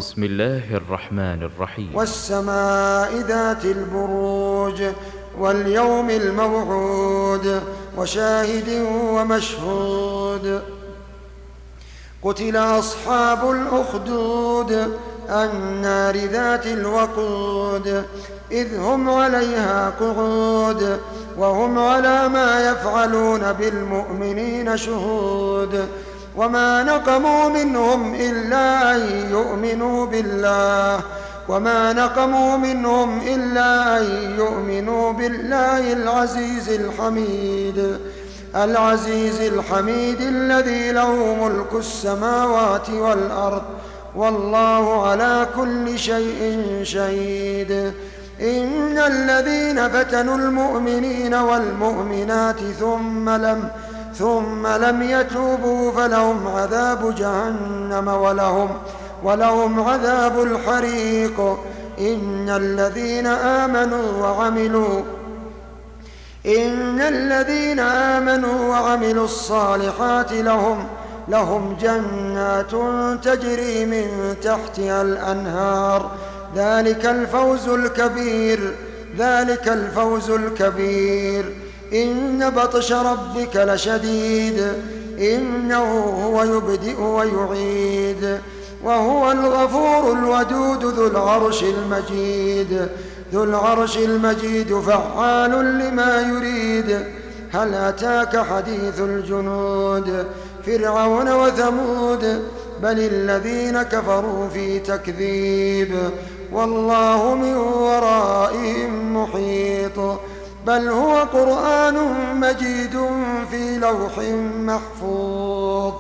بسم الله الرحمن الرحيم. والسماء ذات البروج واليوم الموعود وشاهد ومشهود. قتل أصحاب الأخدود النار ذات الوقود إذ هم عليها قعود وهم على ما يفعلون بالمؤمنين شهود. وما نقموا منهم إلا أن يؤمنوا بالله العزيز الحميد الذي له ملك السماوات والأرض والله على كل شيء شهيد. إن الذين فتنوا المؤمنين والمؤمنات ثم لم يتوبوا فلهم عذاب جهنم ولهم عذاب الحريق. إن الذين آمنوا وعملوا الصالحات لهم جنات تجري من تحتها الأنهار ذلك الفوز الكبير. إن بطش ربك لشديد إنه هو يبدئ ويعيد وهو الغفور الودود ذو العرش المجيد فعال لما يريد. هل أتاك حديث الجنود فرعون وثمود بل الذين كفروا في تكذيب والله من ورائهم محيط. بل هو قرآن مجيد في لوح محفوظ.